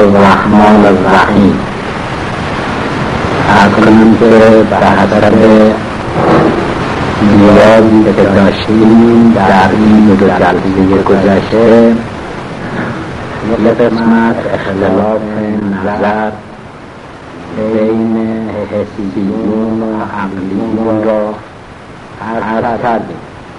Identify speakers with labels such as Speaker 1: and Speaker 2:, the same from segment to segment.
Speaker 1: الرحمن الرحیم. اکنون که به حسب نیازی که داشتیم در این دو جلسه گذشته یک قسمت اختلاف نظر بین حسیون و عقلیون را عرض کردیم.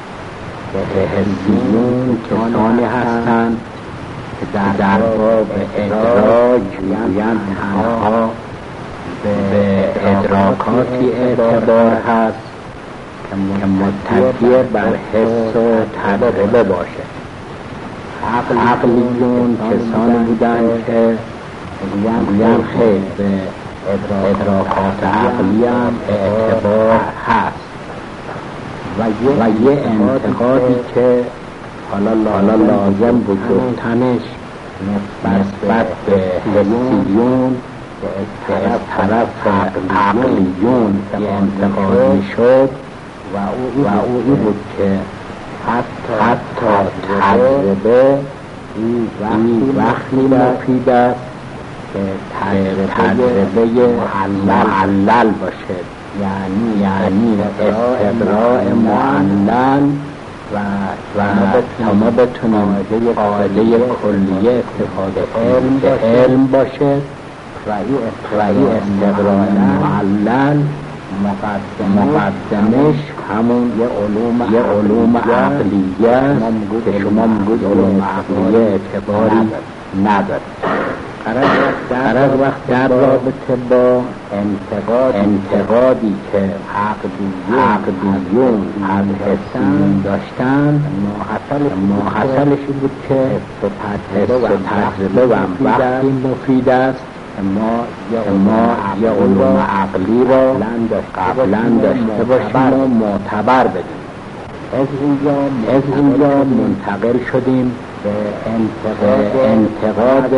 Speaker 1: حسیون کسانی هستند که در باب ادراک جویند تنها به ادراکاتی اعتبار هست که متکی بر حس و تجربه باشد. عقلیون کسانی بودند که گویند خیر به ادراکات عقلی هم اعتبار هست و یه انتقادی که حالا لازم بود گفتنش نسبت به حسیون که از طرف عقلیون یه انتقادی شد و او بود که حتی تجربه این وقتی مفید است که تجربه معلل باشد، یعنی استقراء معلل و ما بتونیم قاعده کلیه استفاده کنیم که علم باشد و این استقراء معلل مقدمش همون یه علوم عقلیه که شما میگوید علوم عقلیه اعتباری نداره. قرار وقت در رابطه با انتقادی که عقلیون از حسیون داشتن محصلش بود که حس و تجربه و وقتی مفید است ما یه علوم عقلی را قبلا داشته باشیم و معتبر بدیم. از اینجا منتقل شدیم به انتقاد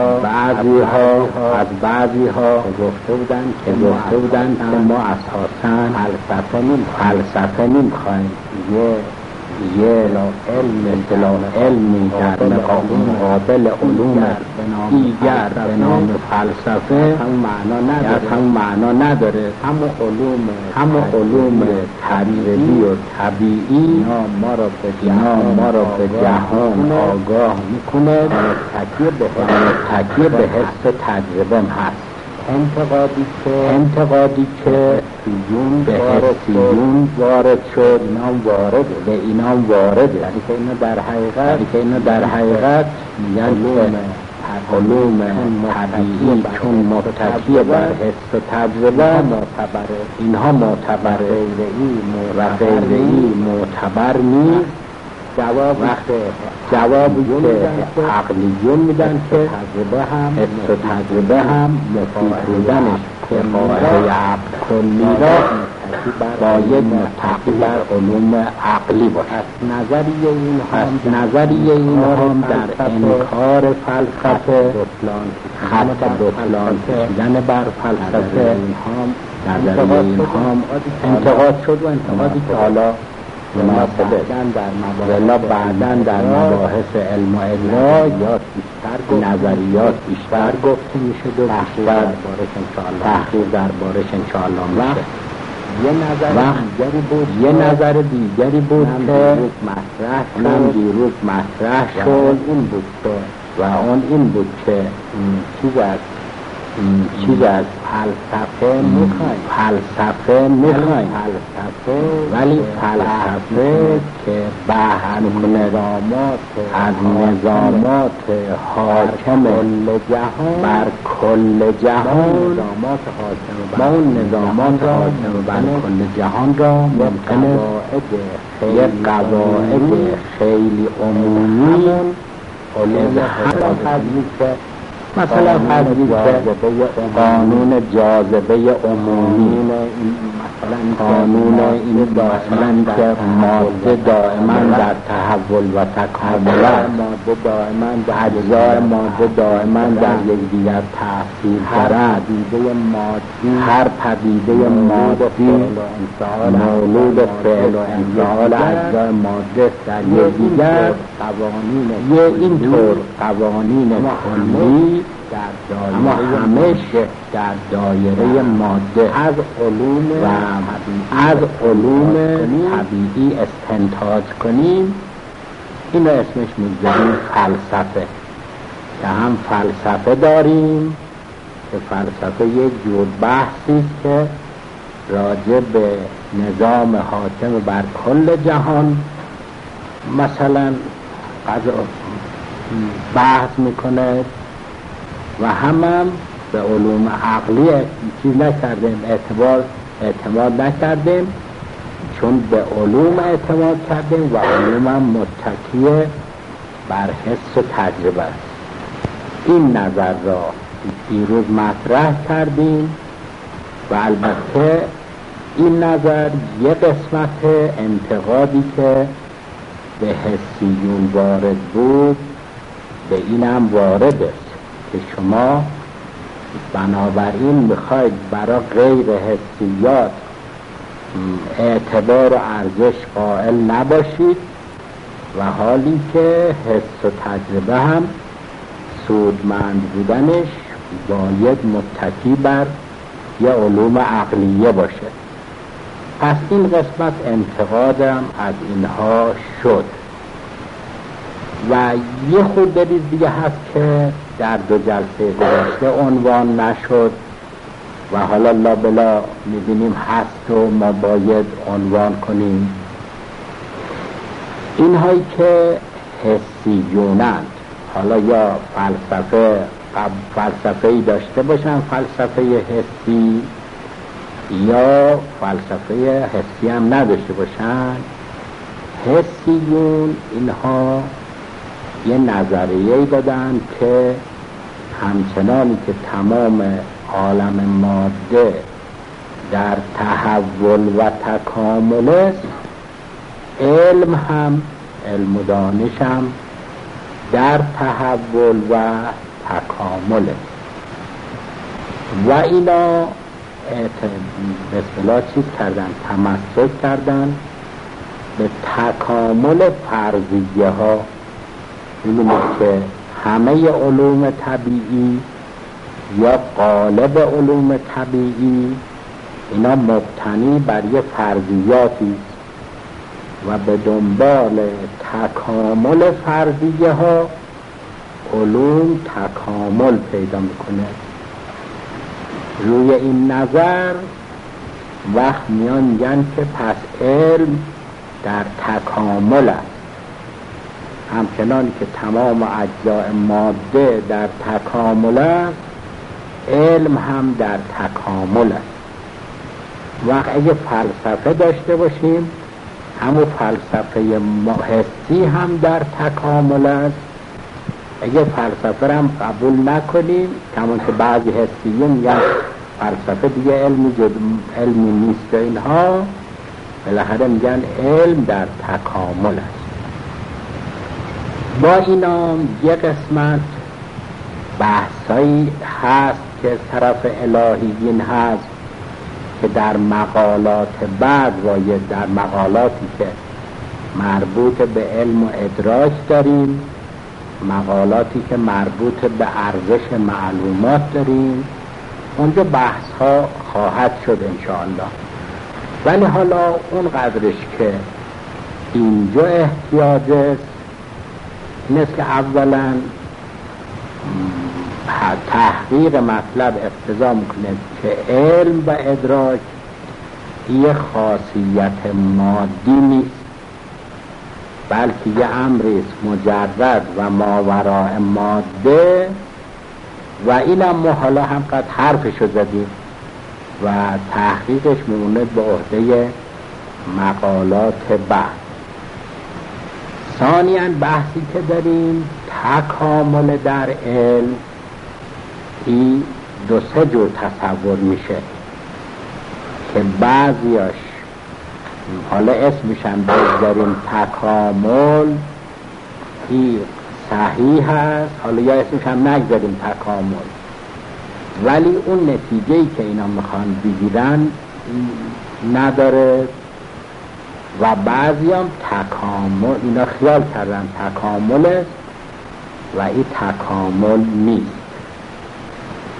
Speaker 1: بعضی ها که گفته بودند که ما اساساً فلسفه نمی‌خوایم، یه علمی در مقابل علوم دیگر به نام فلسفه هم معنا نداره. همه علوم تجربی و طبیعی ما را به جهان آگاه میکنه و تکیه به حس تجربه هست. انتقادی که به حسیون وارد شد به اینام وارد، یعنی که اینا در حقیقت میگن علوم طبیعی چون متکی بر حس و تجربه اینها معتبره و غیره‌ای معتبر نیست. جوابی که عقلیون میدن که حس و تجربه هم مفید بودنش که قاعده عقل کلی را باید متکی بر علوم عقلی باشد. نظریه این هم در انکار فلسفه خط بطلان کشیدن بر فلسفه نظریه این هم انتقاد شد و انتقادی که حالا بعداً در مباحث علم و ادراک نظریات بیشتر گفته میشه و بیشتر تحقیق دربارش انشاءالله میشه. یه نظر دیگری بود که دیروز مطرح شد و اون این بود که چیز از فلسفه میخوایم ولی فلسفه که بحث از نظامات حاکم بر کل جهان ما اون نظامات حاکم بر کل جهان را ممکنه یک قواعد خیلی عمومی مثلا قانون جاذبه عمومی، قانون این مثلا که ماده دائما در تحول و تکامل است، اجزای ماده دائما در یکدیگر تأثیر دارد. هر پدیده مادی مولود فعل و انفعال اجزای ماده در یکدیگر اینطور قوانین کلی اما همش در دایره ماده از علوم طبیعی استنتاج کنیم، اینو اسمش میذاریم فلسفه. که هم فلسفه داریم که فلسفه یک جور بحثی است که راجع به نظام حاکم بر کل جهان مثلا بحث میکنه، و هم به علوم عقلی چیز نکردیم، اعتماد نکردیم، چون به علوم اعتماد کردیم و علوم هم متکی بر حس و تجربه است. این نظر را دیروز مطرح کردیم و البته این نظر یک قسمت انتقادی که به حسیون وارد بود به اینم وارد است که شما بنابراین میخواید برای غیر حسیات اعتبار و ارزش قائل نباشید، و حالی که حس و تجربه هم سودمند بودنش باید متکی بر یه علوم عقلیه باشه. پس این قسمت انتقادم از اینها شد. و یه خورده دیگه هست که در 2 جلسه گذشته عنوان نشد و حالا لابلا میبینیم هست و ما باید عنوان کنیم. اینهایی که حسیونند، حالا یا فلسفه‌ای داشته باشن، فلسفه حسی، یا فلسفه حسی هم نداشته باشن، حسیون اینها یه نظریه‌ای دادن که همچنانی که تمام عالم ماده در تحول و تکامل است، علم هم، علم و دانش هم در تحول و تکامل است. و اینا به اصطلاح چیز کردن، تمسک کردن به تکامل فرضیه ها. می‌بینید که همه علوم طبیعی یا غالب علوم طبیعی اینا مبتنی بر یه فرضیاتی و به دنبال تکامل فرضیه ها علوم تکامل پیدا میکنه. روی این نظر وقت میان میگن که پس علم در تکامل است، همچنان که تمام اجزاء ماده در تکامل است، علم هم در تکامل است. وقت اگه فلسفه داشته باشیم، همون فلسفه حسی هم در تکامل است. اگه فلسفه هم قبول نکنیم، کمان که بعضی حسیون میگن فلسفه دیگه علمی نیست، اینها بالاخره میگن علم در تکامل است. با اینا یک قسمت بحثایی هست که طرف الهیین هست که در مقالات بعد و در مقالاتی که مربوط به علم و ادراک داریم، مقالاتی که مربوط به ارزش معلومات داریم، اونجا بحث ها خواهد شد انشاءالله. ولی حالا اون قدرش که اینجا احتیاج است این است که اولا تحقیق مطلب اقتضا میکنه که علم و ادراک یه خاصیت مادی نیست، بلکه یه امری است مجرد و ماوراء ماده، و اینم ما حالا هم قد حرفشو زدیم و تحقیقش میمونه به عهده مقالات بعد. ثانیاً بحثی که داریم تکامل در علم، این 2-3 جور تصور میشه که بعضیاش حالا اسمش هم بذاریم تکامل، این صحیح هست، حالا یا اسمش هم نگذاریم تکامل، ولی اون نتیجه‌ای که اینا میخوان بگیرن نداره. و بعضی هم تکامل، اینا خیال کردن تکامل است و این تکامل نیست.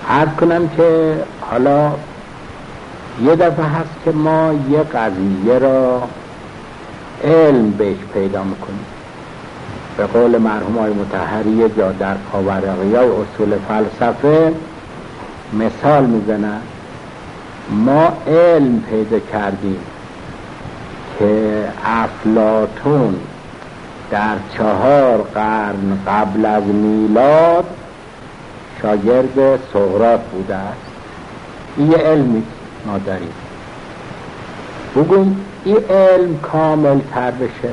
Speaker 1: عرض کنم که حالا یه دفعه هست که ما یه قضیه را علم بهش پیدا میکنیم. به قول مرحوم آقای مطهری یه جا در پاورقیای اصول فلسفه مثال میزنن، ما علم پیدا کردیم که افلاطون در 4 قرن قبل از میلاد شاگرد سقراط بوده است. این یه علمی ما داریم. بگویم این علم کامل تر بشه،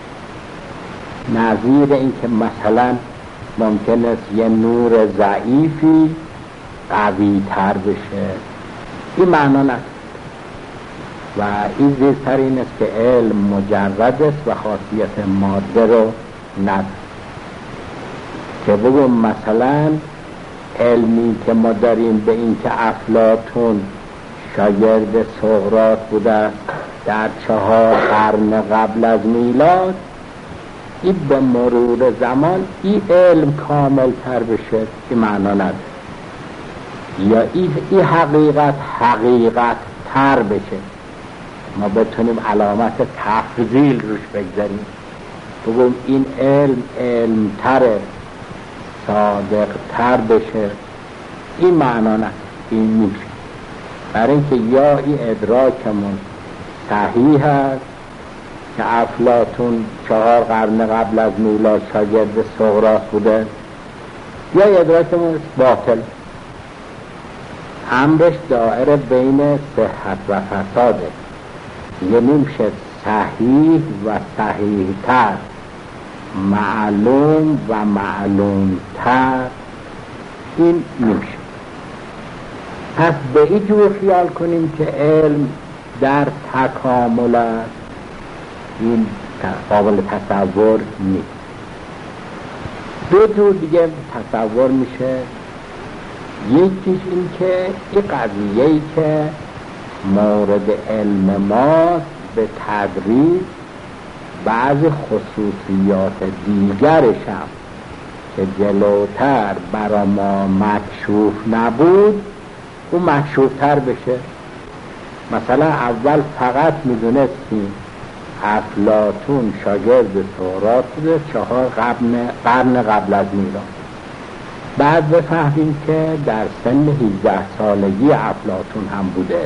Speaker 1: نظیر این که مثلا ممکن است یه نور ضعیفی قوی تر بشه، این معنا نداره و این زیرتر این است که علم مجرد است و خاصیت ماده رو نداره. که بگم مثلا علمی که ما داریم به این که افلاطون شاگرد سقراط بوده در 4 قرن قبل از میلاد، این به مرور زمان این علم کامل تر بشه، این معنا نداره. یا این حقیقت تر بشه، ما بتونیم علامت تفضیل روش بگذاریم، بگم این علم تره، صادق تر بشه، این معنا نه، این میشه. برای اینکه یا این ادراکمون صحیح هست که افلاطون 4 قرن قبل از میلاد شاگرد سقراط بوده، یا ادراکمون باطل، امرش دائره بین صحت و فساده، یه نمیشه صحیح و صحیح تر، معلوم و معلوم تر، این نمیشه. پس به این جور خیال کنیم که علم در تکامل است، این قابل تصور نیست. 2 جور دیگه تصور میشه. یکیش این که این قضیه‌ای که مورد علم ماست به تدریج بعضی خصوصیات دیگرش هم که جلوتر برا ما مکشوف نبود اون مکشوفتر بشه. مثلا اول فقط میدونستیم افلاطون شاگرد سقراط بوده 4 قرن قبل از میلاد، بعد بفهمیم که در سن 18 سالگی افلاطون هم بوده،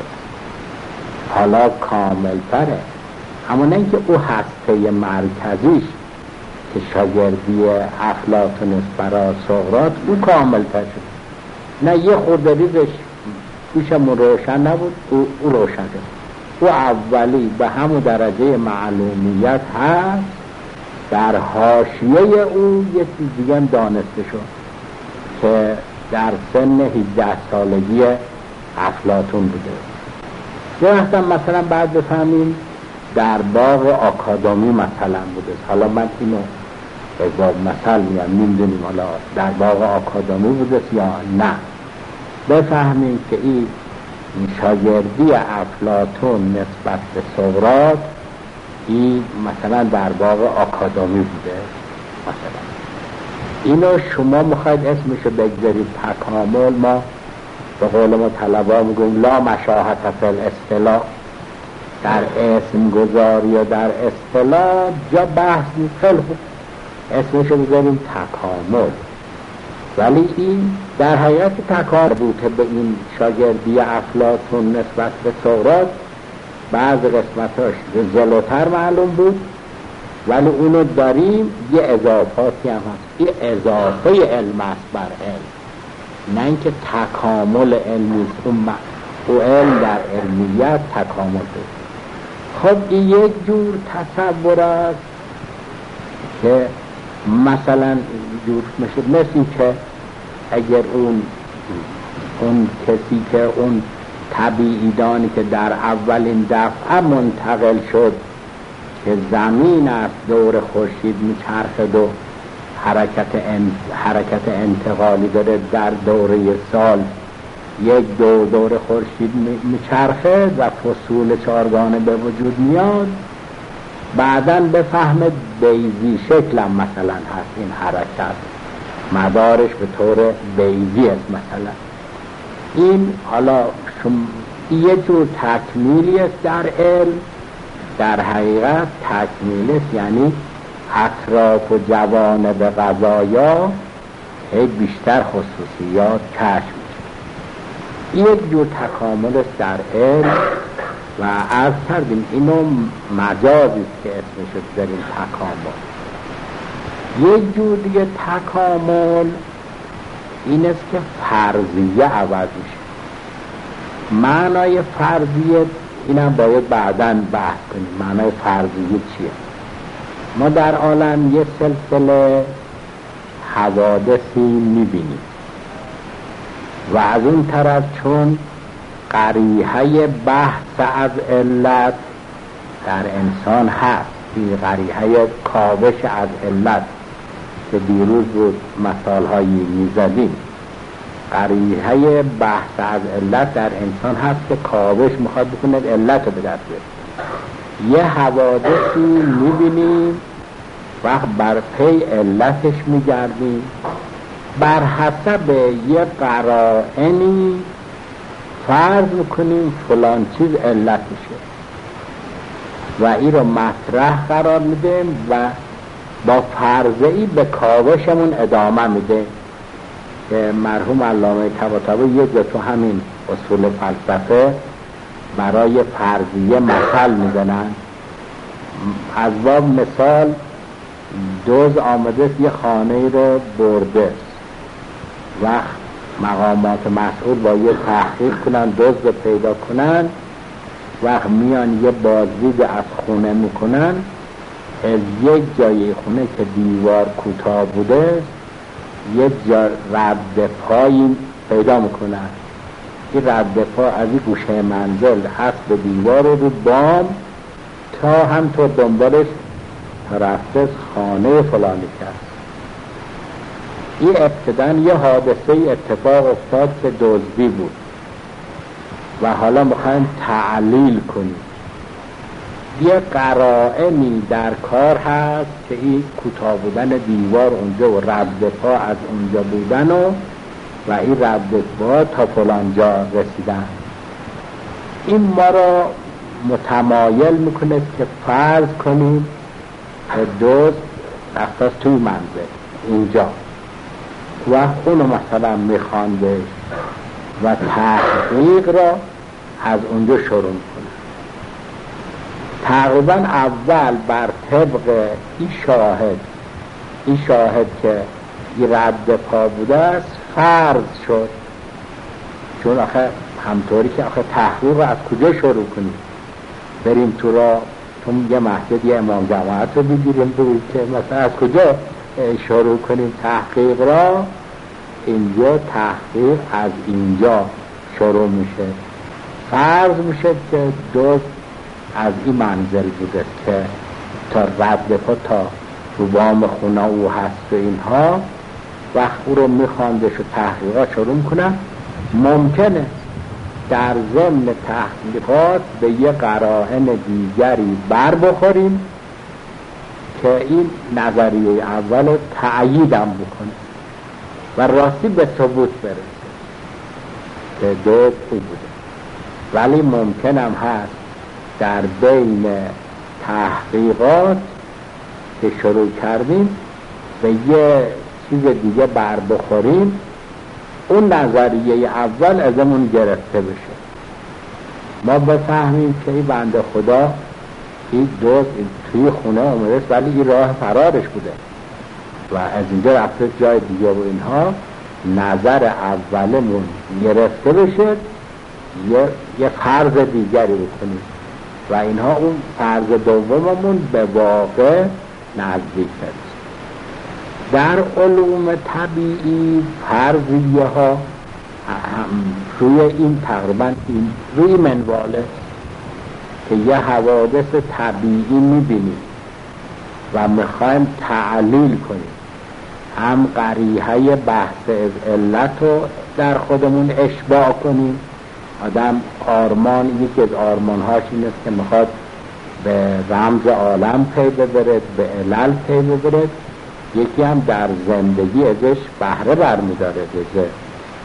Speaker 1: حالا کامل تره. اما نه اینکه او هسته مرکزیش که شاگردی افلاطون است برای سقراط او کامل تر شد، نه یه خورده ریزش گوشمون روشن نبود، او روشن شد. او اولی به همون درجه معلومیت هست، در حاشیه او یه چیز دیگه هم دانسته شد که در سن 18 سالگی افلاطون بوده. یه وقتا مثلا بعد بفهمیم در باغ آکادمی مثلا بوده. حالا من اینو به باب مثل میگم، نمیدونیم حالا در باغ آکادمی بوده یا نه. بفهمیم که این شاگردی افلاطون نسبت به سقراط این مثلا در باغ آکادمی بوده مثلا. اینو شما میخواید اسمشو بگذارید تکامل، ما به قول ما طلبا میگویم لا مشاهت فی الاصطلاح، در اسم گذاری یا در اصطلاح جا بحث خیلی خوب اسمشو بذاریم تکامل، ولی این در حقیقت تکامل بوده به این شاگردی افلاطون نسبت به سقراط. بعض قسمتاش جلوتر معلوم بود ولی اونو داریم، یه اضافاتی هم هست. این اضافه علم است بر علم، نه اینکه تکامل علمی است. او علم در علمیت تکامل بود. خب این یک جور تصور است که مثلا جور میشه مثل این که اگر اون کسی که اون طبیعیدانی که در اولین دفعه منتقل شد که زمین است دور خورشید میچرخد و حرکت انتقالی داره، در دوره سال یک دور خورشید میچرخه و فصول 4گانه به وجود میاد، بعداً بفهمه بیضی شکل هم مثلا هست این حرکت، مدارش به طور بیضی است مثلا. این حالا یه جور تکمیلی است در علم، در حقیقت تکمیل است، یعنی اطراف و جوانب قضایا بیشتر خصوصیات کشف میشه. یک جور تکامل است در علم و عرض کردیم اینو مجازی است که اسمشو داریم تکامل. یک جور دیگه تکامل این است که فرضیه عوض میشه. معنای فرضیه اینم باید بعداً بحث کنیم. معنای فرضیه چیه؟ ما در عالم یه سلسله حوادثی میبینیم و از اون طرف چون قریحه بحث از علت در انسان هست، این قریحه کاوش از علت که دیروز بود مثالهایی میزدیم، قریحه بحث از علت در انسان هست که کاوش میخواد بکنه علت رو به دست بیاره. یه حوادثی میبینیم وقت بر پی علتش میگردیم، بر حسب یه قرائنی فرض میکنیم فلان چیز علتشه و این رو مطرح قرار میدیم و با فرضی به کاوشمون ادامه میده که مرحوم علامه طباطبایی یک جا تو همین اصول فلسفه برای فرضیه مثل میزنن. از باب مثال دوز آمده یه خانه رو برده وقت مقامات مسئول با یه تحقیق کنن دوز رو پیدا کنن، وقت میان یه بازدید از خونه میکنن، از یک جای خونه که دیوار کوتاه بوده یک جا رد پایی پیدا میکنن. این رد پا از این گوشه منزل هست به دیوار رو بام تا همطور دنبالش رفته خانه فلانی کرد. این ابتداً یه حادثه اتفاق افتاد که دزدی بود و حالا میخوایم تعلیل کنیم. یه قرائنی در کار هست که این کوتاه بودن دیوار اونجا و رد پا از اونجا بودن و این رد پا تا فلان جا رسیدن. این ما را متمایل میکنه که فرض کنیم دوست رفتاز توی منزل اینجا و اونو مثلا میخوانده و تحقیق را از اونجا شروع کنه. تقریبا اول بر طبق این شاهد که این رد پا بوده است فرض شد، چون آخه همطوری که آخه تحقیق را از کجا شروع کنیم؟ بریم تو را تو یه مسجد یه امام جماعت رو بگیریم بگوید که مثلا از کجا شروع کنیم تحقیق را؟ اینجا تحقیق از اینجا شروع میشه. فرض میشه که دوست از این منزل بوده که تا رد پا تا رو بام خونه او هست و اینها، وقت او رو میخواندش و تحقیقات شروع میکنن. ممکنه در ضمن تحقیقات به یه قرائن دیگری بر بخوریم که این نظریه اول رو تأییدم بکنه و راستی به ثبوت برسه که دوست او بوده. ولی ممکنم هست در بین تحقیقات که شروع کردیم به یه چیز دیگه بر بخوریم، اون نظریه اول ازمون گرفته بشه، ما بفهمیم که این بنده خدا این دوست توی خونه اومده ولی این راه فرارش بوده و از اینجا رفته جای دیگه و اینها، نظر اولمون گرفته بشه یه فرض دیگری بکنیم و اینها اون فرض دوممون به واقع نزدیک است. در علوم طبیعی فرضیه ها روی این تقریبا این روی منواله که یه حوادث طبیعی میبینیم و میخوایم تعلیل کنیم، هم قریحه بحث علت رو در خودمون اشباع کنیم. آدم آرمان یکی از آرمانهاش این است که میخواد به رمز عالم پی ببرد، به علل پی ببرد، یکی هم در زندگی ازش بهره برمیداره،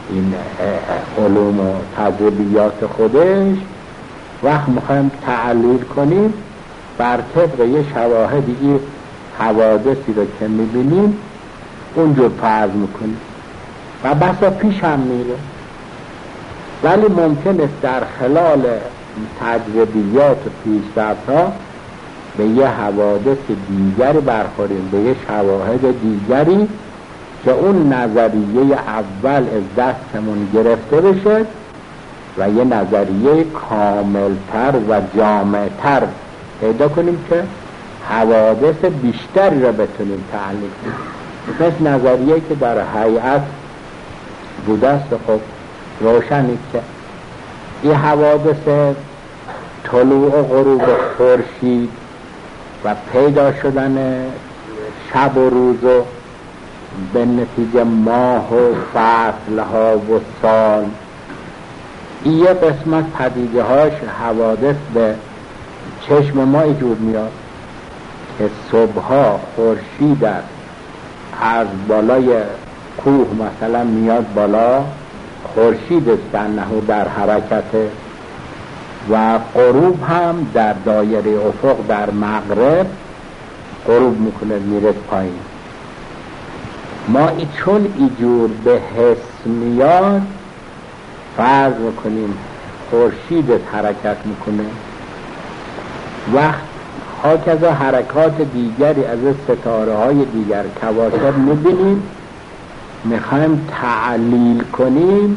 Speaker 1: این علوم و تجربیات خودش، وقت میخوایم تعلیل کنیم بر طبق یه شواهدی این حوادثی رو که میبینیم اونجور فرض میکنیم و بسا پیش هم میره، ولی ممکنه در خلال تجربیات و پیشرفت‌ها به یه حوادث دیگری برخوریم، به یه شواهد دیگری که اون نظریه اول از دستمون گرفته بشه و یه نظریه کاملتر و جامعتر پیدا کنیم که حوادث بیشتری را بتونیم تعلیل کنیم. مثل نظریه که در هیئت بوده است، خب روشنی که این حوادث طلوع و غروب خورشید و پیدا شدن شب و روز و به نتیجه ماه و فصلها و سال، این یه قسمت پدیده هاش حوادث به چشم ما ایجور میاد که صبحها خورشید است از بالای کوه مثلا میاد بالا، خورشید است در حرکته و غروب هم در دایره افق در مغرب غروب میکنه میره پایین. ما چون ایجور به حس میاد فرض میکنیم خورشید حرکت میکنه، وقت هاکذا حرکات دیگری از ستاره های دیگر کواکب میبینیم، میخوایم تعلیل کنیم.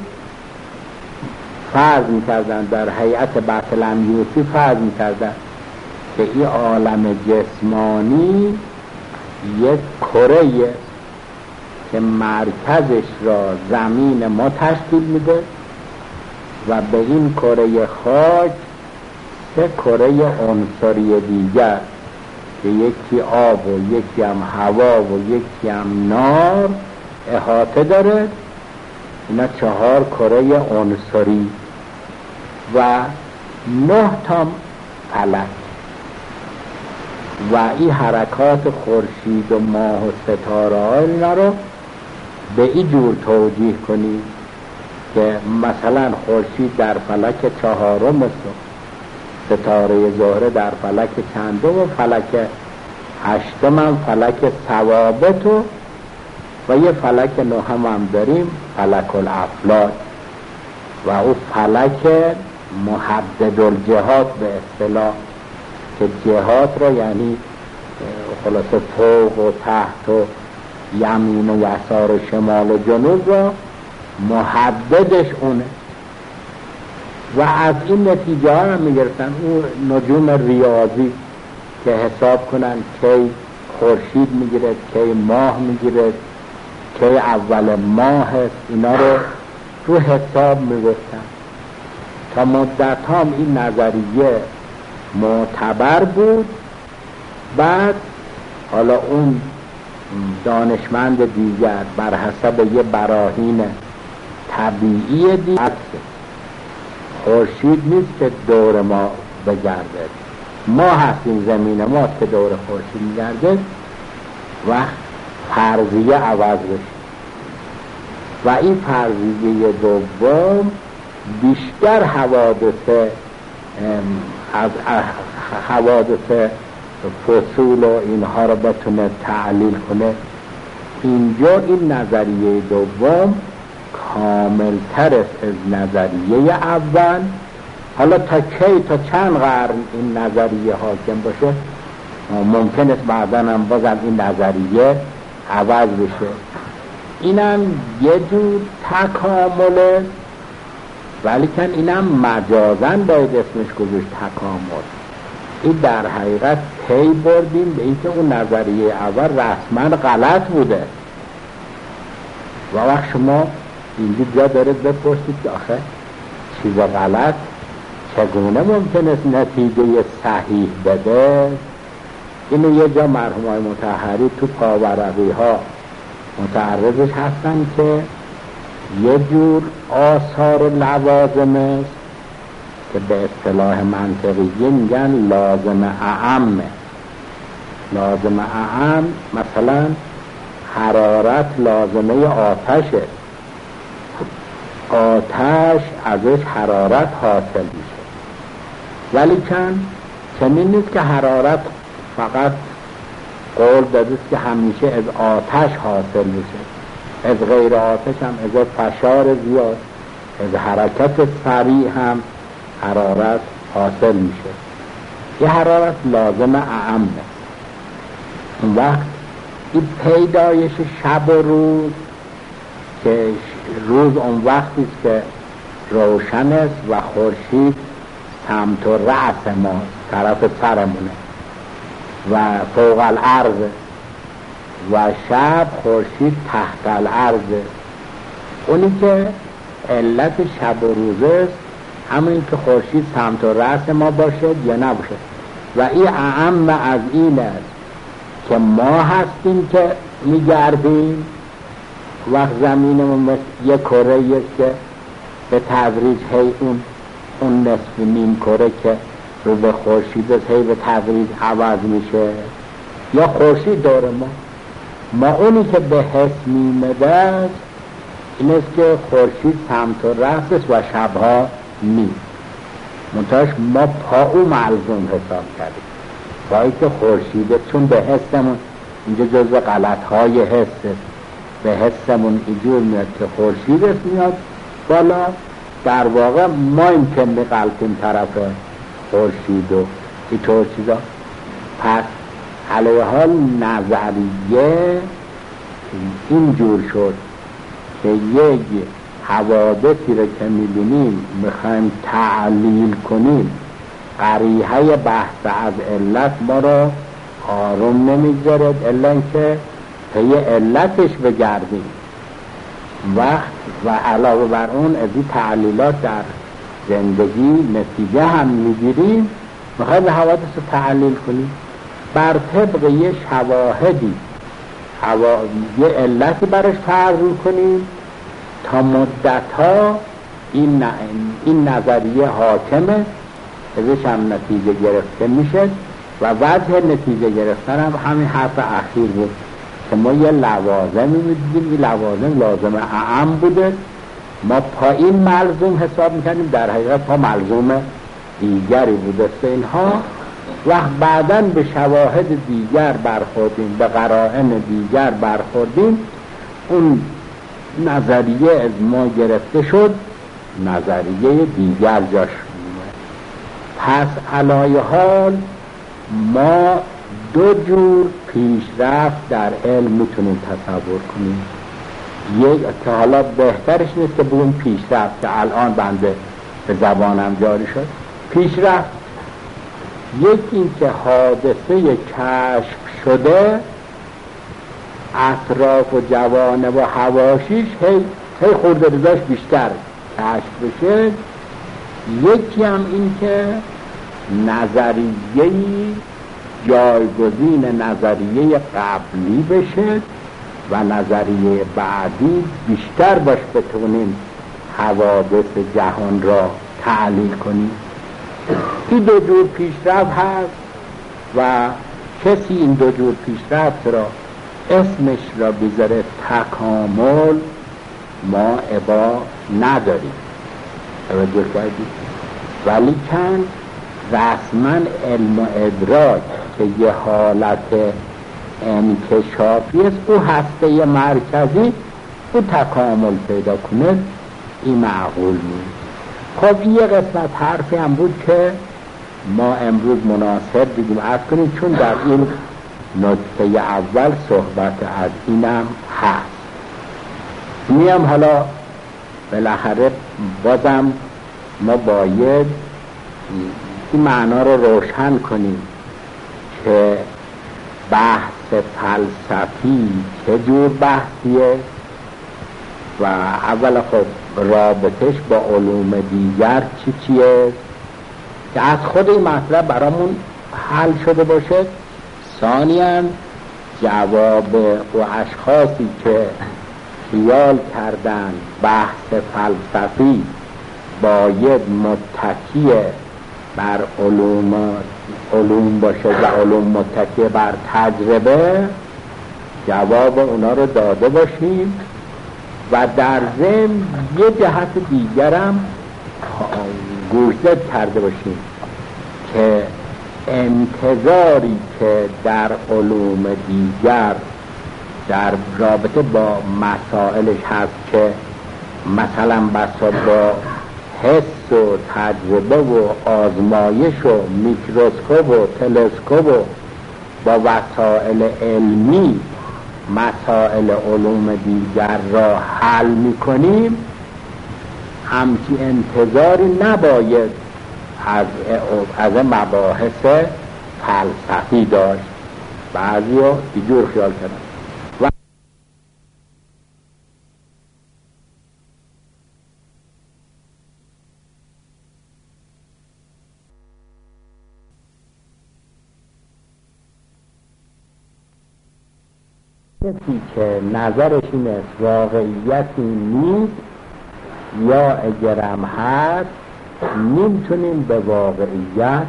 Speaker 1: فرض میکردن در هیئت بطلمیوسی فرض میکردن که این عالم جسمانی یک کره که مرکزش را زمین ما تشکیل میده و به این کره خاک سه کره عنصری دیگر که یکی آب و یکی هم هوا و یکی هم نار احاطه داره، اینا 4 کره عنصری و 9 تا فلک و این حرکات خورشید و ماه و ستاره ها اینا رو به این جور توجیه کنیم که مثلا خورشید در فلک 4 ستاره زهره در فلک چندم و فلک 8 هم فلک ثوابت و یه فلک 9 هم داریم فلک الافلاک و او فلک محدد الجهات به اصطلاح که جهات را یعنی خلاصه فوق و تحت و یمین و یسار و شمال و جنوب را محددش اونه و از این نتیجه ها هم میگرفتن اون نجوم ریاضی که حساب کنن کی خورشید میگیره کی ماه میگیره کی اول ماه هست، اینا رو حساب میگفتن تا مدت هم این نظریه معتبر بود. بعد حالا اون دانشمند دیگر بر حسب یه براهین طبیعی دیگر خورشید نیست که دور ما بگرده، ما هستیم زمین ما که دور خورشید میگرده و فرضیه عوض بشه و این فرضیه دوم بیشتر حوادث فصول و اینها رو بتونه تعلیل کنه. اینجا این نظریه دوم کاملتر است از نظریه اول. حالا تا کی تا چند قرن این نظریه حاکم باشه ممکن است بعداً هم بازم این نظریه عوض بشه. اینم یه جور تکامله ولی کن اینم مجازن باید اسمش گذاشت تکامل. این در حقیقت پی بردیم به اینکه اون نظریه اول رسما غلط بوده و وقت شما اینجا جا دارید بپرسید که آخه چیز غلط چگونه ممکن است نتیجه صحیح بده. اینو یه جا مرحوم های مطهری تو پاورقی ها متعرضش هستن که یه جور آثار لوازم است که به اصطلاح منطقی میگن لازم اعم. لازم اعم مثلا حرارت لازمه آتشه آتش ازش حرارت حاصل میشه. ولی چنین نیست که حرارت فقط قول داده که همیشه از آتش حاصل میشه، از غیر آتش هم از فشار زیاد، از حرکت سریع هم حرارت حاصل میشه. یه حرارت لازم اعمه. اون وقت این پیدایش شب و روز که روز اون وقتی که روشن است و خورشید سمت و رأس ما طرف سرمونه و فوق الارض و شب خورشید تحت الارض. اونی که علت شب و روز است همین که خورشید سمت و رأس ما باشه یا نباشه. و این اعم از این است که ما هستیم که میگردیم وقت زمینمون مثل یک کره است که به تدریج هی اون نصف نیم کره که رو به خورشید است هی به تدریج عوض میشه، یا خورشید دور ما اونی که به حس میمده است این است که خورشید سمت و رأس است و شبها نیست. منتهاش ما پا او ملزوم حساب کردیم پایی که خورشیده، چون به حسمون اینجا جزو غلطهای حس است، به حسمون اینجور میاد که خورشید است میاد بالا، در واقع ما این که میقلتیم طرف خورشید و اینطور چیزا. پس علیه حال نظریه اینجور شد که یک حوادثی رو که میبینیم میخوایم تعلیل کنیم، قریحه بحث از علت ما رو آروم نمیگذارد الا اینکه پی علتش بگردیم و علاوه بر اون از این تعلیلات در زندگی نتیجه هم میگیریم. میخوایم حوادث رو تعلیل کنیم بر طبق یه شواهدی یه علتی برش فرض کنیم تا مدت‌ها این نظریه حاکمه، ازش هم نتیجه گرفته میشه و وجه نتیجه گرفتن هم همین حرف اخیر بود که ما یه لوازمی میدیدیم، این لوازم لازم اعم بوده، ما پایین ملزوم حساب میکنیم، در حقیقت پا ملزوم دیگری بوده. اینها وقت بعداً به شواهد دیگر برخوردیم، به قرائن دیگر برخوردیم، اون نظریه از ما گرفته شد، نظریه دیگر جاش میاد. پس علایه حال ما دو جور پیشرفت در علم میتونیم تصور کنیم. یک که حالا بهترش نیست که بگیم پیشرفت که الان بنده به زبانم جاری شد، پیشرفت یک این که حادثه کشف شده اطراف و جوانب و حواشیش هی خورده رضاش بیشتر کشف بشه. یکی هم این که نظریه‌ای جایگزین نظریه قبلی بشه و نظریه بعدی بیشتر باش بتونیم حوادث جهان را تعلیل کنیم. این دو جور پیشرفت هست و کسی این دو جور پیشرفت را اسمش را بذاره تکامل ما ابا نداریم، ولی کن رسما علم و ادراک که یه حالت انکشافی است، او هسته مرکزی او تکامل پیدا کنه، این معقول نیست. خب این یه قسمت حرفی هم بود که ما امروز مناسب دیدیم عرض کنیم، چون در این نکته اول صحبت از اینم هست. میم حالا بالاخره بازم ما باید این معنا رو روشن کنیم که بحث فلسفی چه جور بحثیه و اول خب رابطش با علوم دیگر چیه که از خود این مطلب برامون حل شده باشه. ثانیاً جواب و اشخاصی که خیال کردن بحث فلسفی باید متکی بر علوم باشه و علوم متکی بر تجربه، جواب اونا رو داده باشیم و در ضمن یه جهت دیگرم گوشزد کرده باشیم که انتظاری که در علوم دیگر در رابطه با مسائلش هست که مثلا بسا با حس و تجربه و آزمایش و میکروسکوپ و تلسکوپ و با وسایل علمی مسائل علوم دیگر را حل میکنیم، همچی انتظاری نباید از مباحث فلسفی داشت. بعضی ها اینجور خیال کردن. کسی که نظرش این است واقعیتی نیست یا اگرم هست نمیتونیم به واقعیت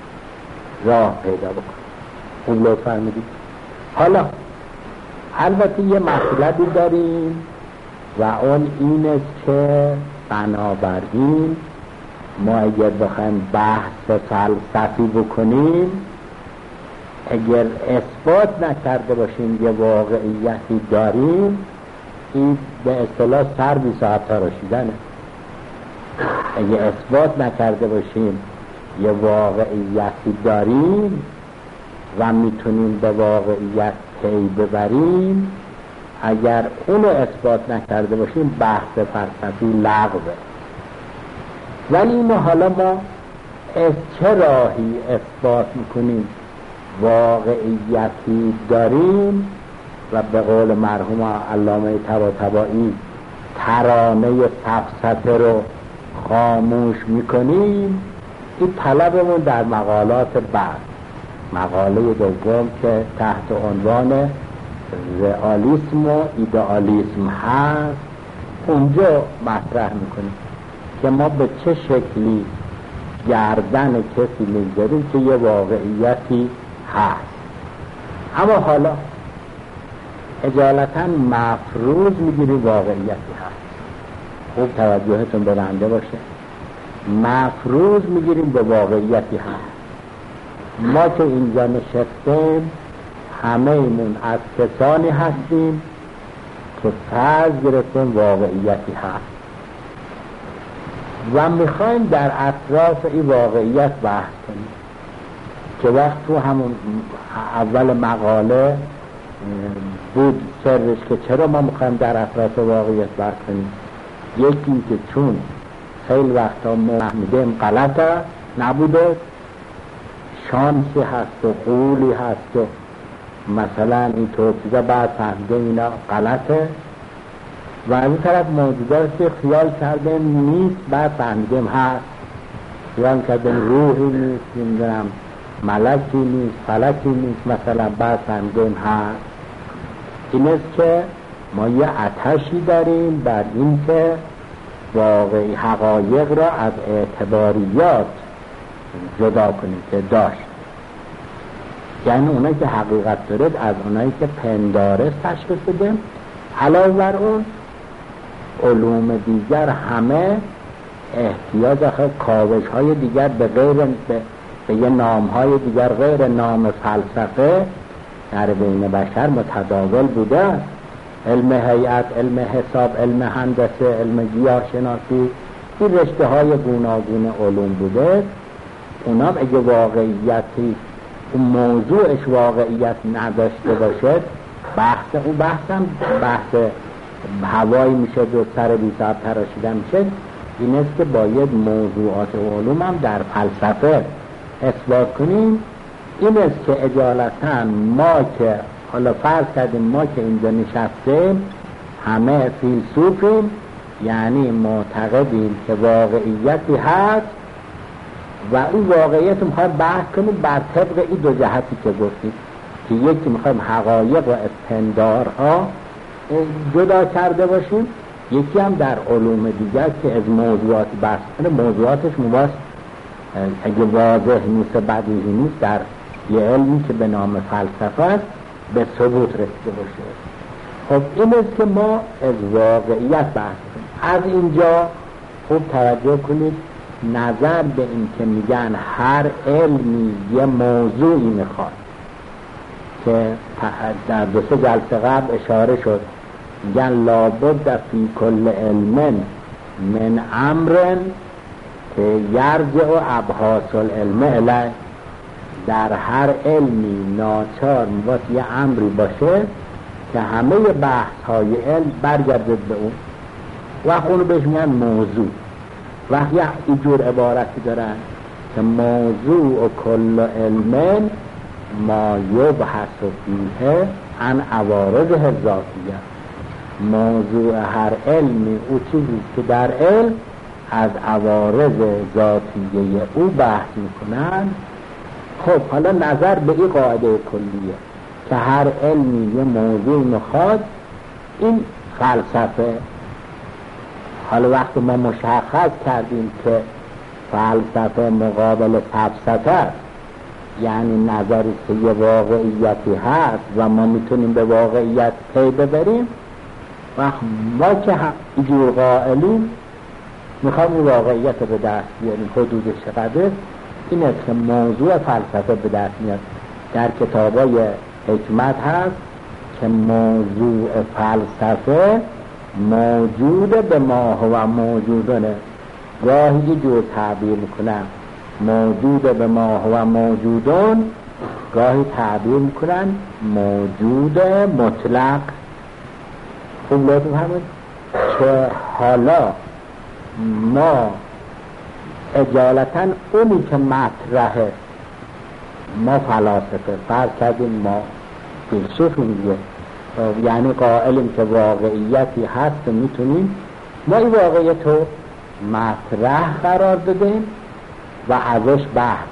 Speaker 1: راه پیدا بکنیم. خوب لطفا فرمودید. حالا البته یه مطلبی داریم و اون این است که بنابراین ما اگر بخوایم بحث فلسفی بکنیم، اگر اثبات نکرده باشیم یه واقعیتی داریم، این به اصطلاح سر بی ساعت راشیدنه. اگر اثبات نکرده باشیم یه واقعیتی داریم و میتونیم به واقعیت پی ببریم، اگر اونو اثبات نکرده باشیم بحث فلسفی لغوه. ولی اینو حالا ما از چه راهی اثبات میکنیم واقعیتی داریم و به قول مرحوم علامه طباطبایی ترانه سفسطه رو خاموش میکنیم؟ این طلبمون در مقالات بعد، مقاله دوم که تحت عنوان رئالیسم و ایدئالیسم هست، اونجا مطرح میکنیم که ما به چه شکلی گردن کسی میگذاریم که یه واقعیتی هست. اما حالا اجالتا مفروض میگیریم واقعیتی هست. خوب توجهتون برنده باشه. مفروض میگیریم به واقعیتی هست. ما که اینجا نشستیم همه ایمون از کسانی هستیم که فرض گرفتیم واقعیتی هست و میخوایم در اطراف این واقعیت بحث کنیم که وقت تو همون اول مقاله بود سرش که چرا ما میخوایم در اطراف واقعیت بحث کنیم. یکی این که چون خیلی وقتا فهمیدیم غلطه نبوده، شانسی هست و قولی هست و مثلا این طور چیزا بعد فهمیدیم اینا غلطه، و از این طرف موجودات خیال کردیم نیست بعد فهمیدیم هست، خیال کردیم روحی نیست، نمیدونم ملکی نیست، فلکی نیست، مثلا بعد فهمیدیم هست. این است که ما یه آتشی داریم بر این که واقعی حقایق را از اعتباریات جدا کنیم که داشت، یعنی اونایی که حقیقت دارد از اونایی که پنداره تشخیص بدیم. علاوه بر اون علوم دیگر همه احتیاج آخه کاوش های دیگر به یه نام های دیگر غیر نام فلسفه در بین بشر متداول بوده. علم هیئت، علم حساب، علم هندسه، علم گیاهشناسی، این رشته های گوناگون علوم بوده. اونام اگه واقعیتی اون موضوعش واقعیت نداشته باشه، بحثم بحث هوایی میشه و سر بی ساعت تراشیدن میشه. این است که باید موضوعات علوم هم در فلسفه اثبات کنیم. این است که اجالتا ما که حالا فرض کردیم ما که اینجا نشستیم همه فیلسوفیم، یعنی معتقدیم که واقعیتی هست و این واقعیت میخوایم بحث کنیم بر طبق این دو جهتی که گفتیم، که یکی میخوایم حقایق و پندارها جدا کرده باشیم، یکی هم در علوم دیگر که از موضوعات بحث کنه موضوعاتش مباس اگه واضح نیست بدیهی نیست در یه علمی که به نام فلسفه است به ثبوت رسیده باشه. خب این است که ما از واقعیت بحث کنیم. از اینجا خوب توجه کنید، نظر به این که میگن هر علمی یه موضوعی میخواد که در 2-3 جلسه قبل اشاره شد، میگن لابد فی کل علم من امر که یرجع و ابحاث العلم الیه. در هر علمی ناچار باید یه امری باشه که همه بحث های علم برگردد به اون، وقت اونو بهش میگن موضوع. وقت یه اینجور عبارتی دارن که موضوع و کل علم ما یبحث فیه عن عوارضه ذاتیه. موضوع هر علمی او چیزی که در علم از عوارض ذاتیه او بحث میکنن. خب حالا نظر به این قاعده کلیه که هر علمی یه موضوع میخواد، این فلسفه. حالا وقتی ما مشخص کردیم که فلسفه مقابل سفسطه، یعنی نظری که یه واقعیتی هست و ما میتونیم به واقعیت پی ببریم، و ما که اینجور قائلیم میخوام اون واقعیت به دست بیاریم. حدودش چقدر؟ این است که موضوع فلسفه به دست میاد. در کتابای حکمت هست که موضوع فلسفه موجود به ما هو موجودانه. گاهی جور تعبیر میکنن موجود به ما هو موجودون، گاهی تعبیر میکنن موجود مطلق. خوب لطف همون که حالا ما اجالتا اونی که مطرحه، ما فلاسفه فرض کردیم، ما فیلسوف میگه، یعنی قائلیم که واقعیتی هست، میتونیم ما این واقعیت رو مطرح قرار بدیم و ازش بحث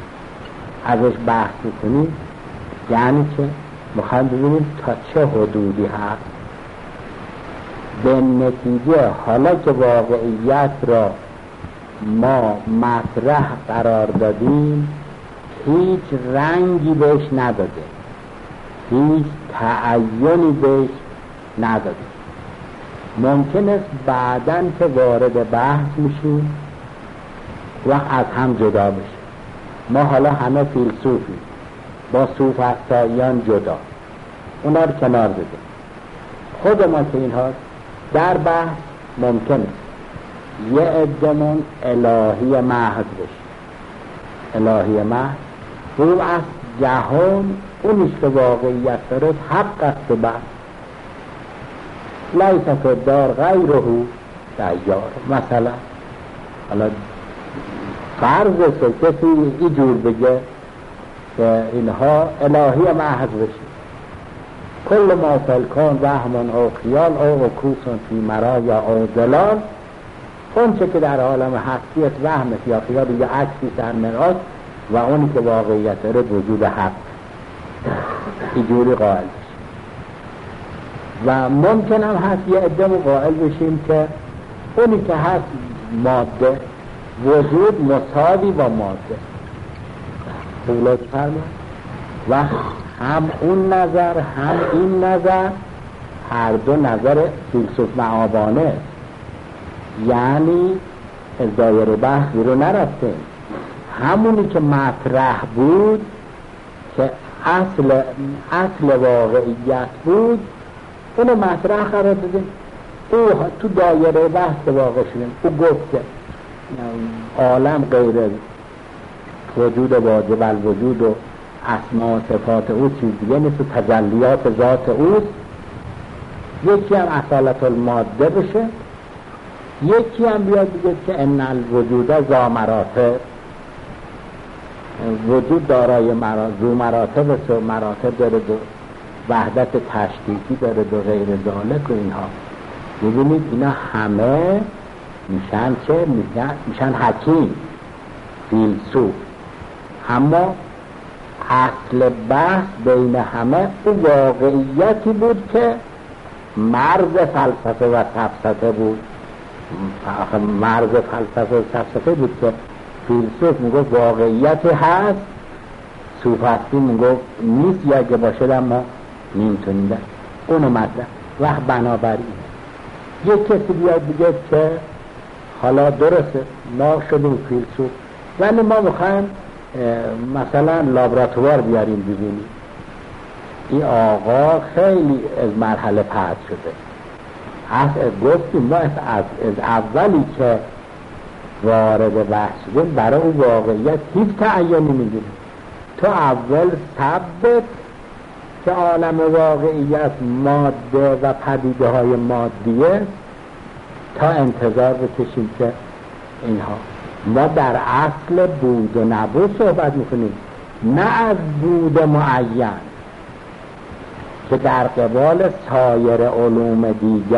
Speaker 1: میکنیم. یعنی که میخوایم ببینیم تا چه حدودی هست. به نتیجه حالا که واقعیت را ما مطرح قرار دادیم، هیچ رنگی بهش نداده، هیچ تعیینی بهش نداده. ممکن است بعداً که وارد بحث میشیم و از هم جدا بشه. ما حالا همه فیلسوفی با سوفسطائیان جدا، اونا رو کنار بده. خود ما که این هاست در بحث ممکن است یه عدمون الهی محض بشه. الهی محض اون از جهان اونیش که واقعیت داره حق است که بحث لیس فی الدار غیره دیار. مثلا حالا فرض است کسی اینجور بگه که اینها الهی محض بشه، کل ما فلکان وهم او خیال او عکوس فی مرایا او دلال، اون چه که در عالم هستیت وهم یا خیال یا عکسی در مرآت و اونی که واقعیت داره وجود حق. اینجوری قائل بشیم. و ممکن هم هست یه عدم قائل بشیم که اونی که هست ماده، وجود مساوی با ماده. خولت فرمان و هم اون نظر هم این نظر هر دو نظر فیلسوف معابانه، یعنی از دایره بحث رو نرفتیم. همونی که مطرح بود که اصل واقعیت بود اونو مطرح قرار دادیم، او تو دایره بحث واقع شدیم. او گفته عالم غیر وجود واجب الوجود و اسما و صفات او چیز دیگه نیست، تجلیات ذات اوست. یکی هم اصالت الماده بشه، یکی هم بیاد بگه که ان الوجود ذا مراتب، وجود دارای مراتب و مراتب داره، دو وحدت تشکیکی داره، دو غیر ذالک و اینها. ببینید اینا همه میشن چه؟ میشن حکیم، فیلسوف. اما اصل بحث بین همه او واقعیتی بود که مرز فلسفه و سفسطه بود. مرز فلسفه و سفسطه بود که فیلسوف میگفت واقعیتی هست، سوفسطی میگفت نیست، یا اگه باشه ما نمیتونیم. اونو مطرح وقت بنابراین یک کسی بیاد بگه که حالا درسته ما شدیم فیلسوف ولی ما میخوایم مثلا لابراتوار بیاریم ببینیم، این آقا خیلی از مرحله پرد شده. گفتیم ما از اولی که وارد بحث شدیم برای اون واقعیت هیچ تعیینی میدونیم. تو اول ثبت که عالم واقعیت ماده و پدیده های مادیه تا انتظار بکشیم که اینها. ما در اصل بود و نبود صحبت میکنیم، نه از بود معین که در قبال سایر علوم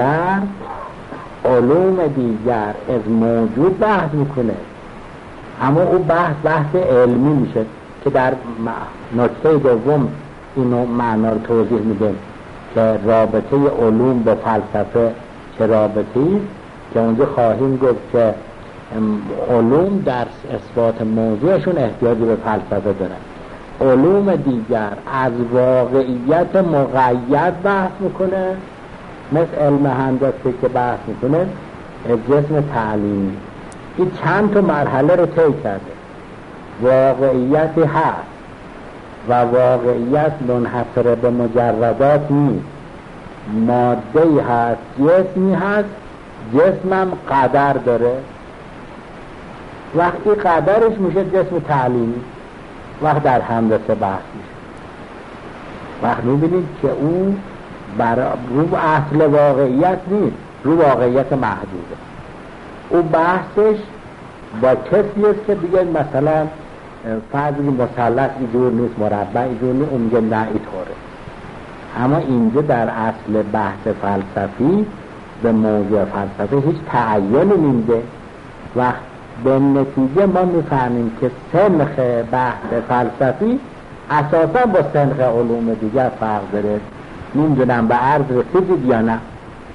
Speaker 1: دیگر از موجود بحث میکنه. اما او بحث علمی میشه که در نکته دوم اینو معنا رو توضیح میدیم که رابطه علوم به فلسفه چه رابطه‌ای، که اونجا خواهیم گفت که علوم در اثبات موضوعشون احتیاجی به فلسفه دارن. علوم دیگر از واقعیت مقید بحث میکنه، مثل علم هندسه که بحث میکنه از جسم تعلیمی. این چند تا مرحله رو طی کرده. واقعیتی هست و واقعیت منحصر به مجردات نیست، ماده‌ای هست، جسمی هست، جسمم قدر داره. وقتی قدرش میشه جسم تعلیمی، وقت در هندسه بحث میشه. وقت میبینید که اون رو اصل واقعیت نیست، رو واقعیت محدوده. او بحثش با کسی است که دیگه مثلا فرض مثلث اینجور نیست، مربع اینجور نیست، اون میگه نه اینطوره. اما اینجا در اصل بحث فلسفی به موضوع فلسفه هیچ تعیینی نمیده. وقت به نتیجه ما میفهمیم که سنخ بحث فلسفی اساسا با سنخ علوم دیگر فرق داره. نمیدونم به عرض رسیدید یا نه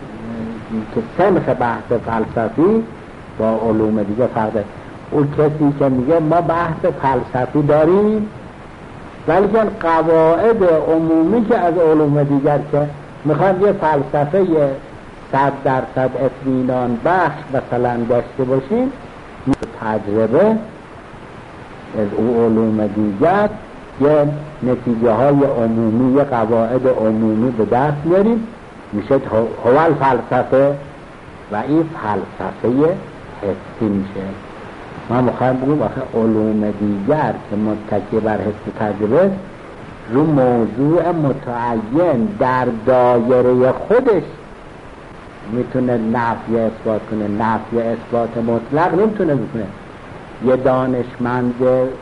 Speaker 1: که سنخ بحث فلسفی با علوم دیگر فرق داره. اون کسی که میگه ما بحث فلسفی داریم ولی که قواعد عمومی که از علوم دیگر که میخوان یه فلسفه 100% اطمینان بخش مثلا داشته باشیم، تجربه از اون علوم دیگر یه نتیجه های عمومی، یه قواعد عمومی به دست میاریم، میشه هوال فلسفه و این فلسفه حسی میشه. ما میخوایم بگیم آخه علوم دیگر که متکی بر حس تجربه رو موضوع متعین در دایره خودش میتونه نفی اثبات کنه. نفی اثبات مطلق نمیتونه بکنه. یه دانشمند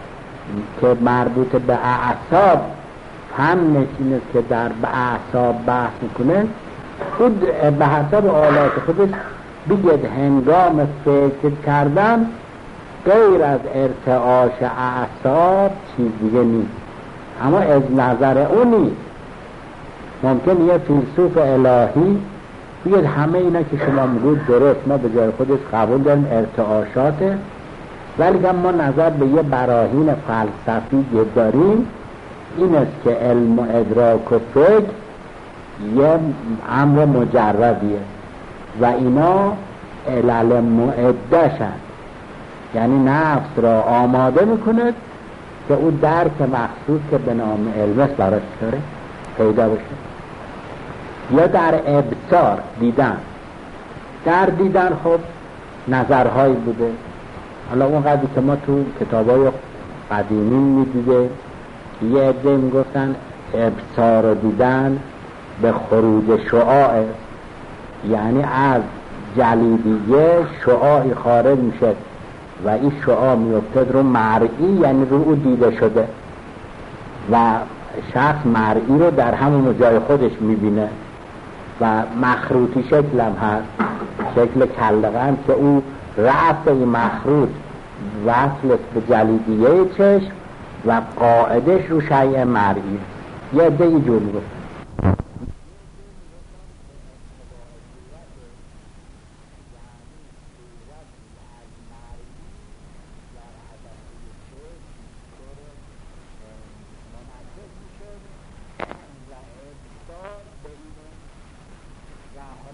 Speaker 1: که مربوط به اعصاب فنش اینه که در به اعصاب بحث میکنه، خود به حسب آلات خودش بگید هنگام فکر کردن غیر از ارتعاش اعصاب چیز دیگه نیست. اما از نظر اونی ممکن یه فیلسوف الهی بگید همه اینا که شما میگوید درست، ما به جای خودش قبول داریم ارتعاشاته، ولی که ما نظر به یه براهین فلسفی داریم، این است که علم و ادراک و فکر یه امر مجردیه و اینا علل معده‌شن، یعنی نفس را آماده میکنه که او درک مخصوص که به نام علم است براش داره پیدا بشه. یا در ابصار دیدن، در دیدن خب نظرهایی بوده. حالا اون قدری که ما تو کتابای قدیمی میدیده یه عده میگفتن ابصار دیدن به خروج شعاع، یعنی از جلیدیه شعاعی خارج میشه و این شعاع میفتد رو مرئی، یعنی رو او دیده شده و شخص مرئی رو در همون جای خودش میبینه و مخروطی شکل هم هست، شکل کلغم که او رأس این مخروط وصلت به جلیدیه چشم و قاعدش رو شیء مرئی. یه عده اینجور میگفت.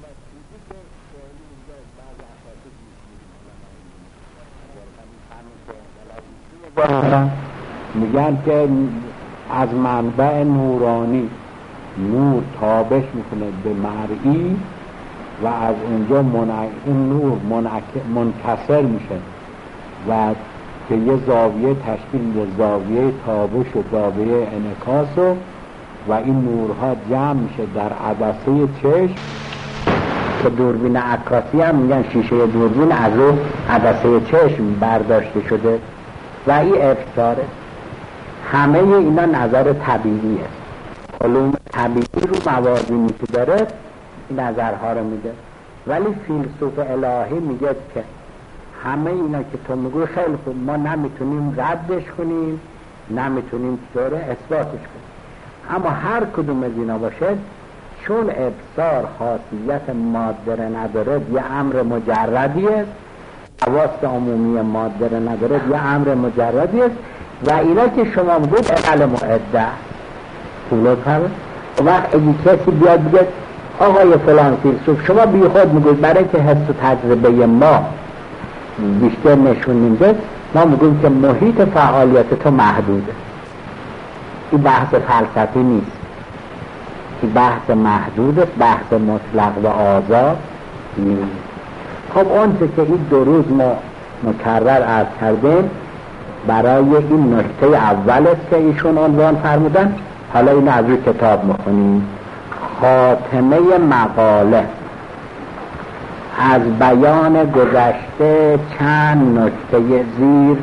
Speaker 1: میگن که از منبع نورانی نور تابش میکنه به مرئی و از اونجا اون نور منکسر میشه و که یه زاویه تشکیل میده، زاویه تابش و زاویه انعکاس و این نورها جمع میشه در عدسه چشم که دوربین عکاسی هم میگن شیشه دوربین از اون عدسه چشم برداشته شده و این ابصاره. همه اینا نظر طبیعیه. علوم طبیعی رو موازینی که داره این نظرها رو میده، ولی فیلسوف الهی میگه که همه اینا که تو میگوی خیلی خوب، ما نمیتونیم ردش کنیم، نمیتونیم طوره اثباتش کنیم، اما هر کدوم از اینا باشه چون ابصار خاصیت ماده نداره یه امر مجردیه، حواس عمومی ماده نداره یه امر مجردیه و اینا که شما میگوید اقل معده طولو فرمه. وقت اگه کسی بیاد بگه آقای فلان فیلسوف شما بی خود میگوید برای که حس و تجربه ما بیشتر نشون میده، ما میگویم که محیط فعالیت تو محدوده. این بحث فلسفی نیست، این بحث محدوده، بحث مطلق و آزاد نیست. خب اونچه که این 2 روز ما مکرر عرض کردیم برای این نکته اول است که ایشون عنوان فرمودن. حالا این از روی کتاب میخونیم. خاتمه مقاله. از بیان گذشته چند نکته زیر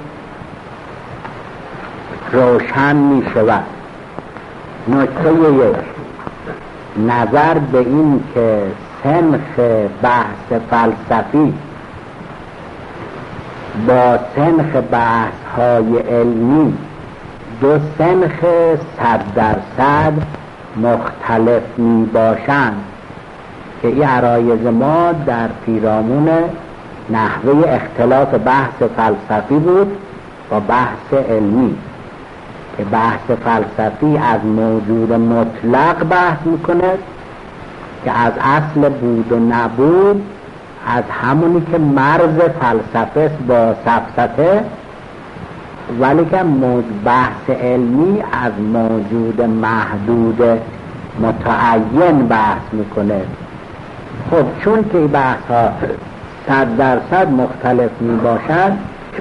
Speaker 1: روشن می شود. نکته 1، نظر به این که سنخ بحث فلسفی با سنخ بحث های علمی 2 سنخ 100% مختلف می باشند که این عرایض ما در پیرامون نحوه اختلاف بحث فلسفی بود با بحث علمی، که بحث فلسفی از موجود مطلق بحث میکنه که از اصل بود و نبود، از همونی که مرز فلسفه با سفسطه، ولی که بحث علمی از موجود محدود متعین بحث میکنه. خب چون که بحث ها 100% مختلف می باشد،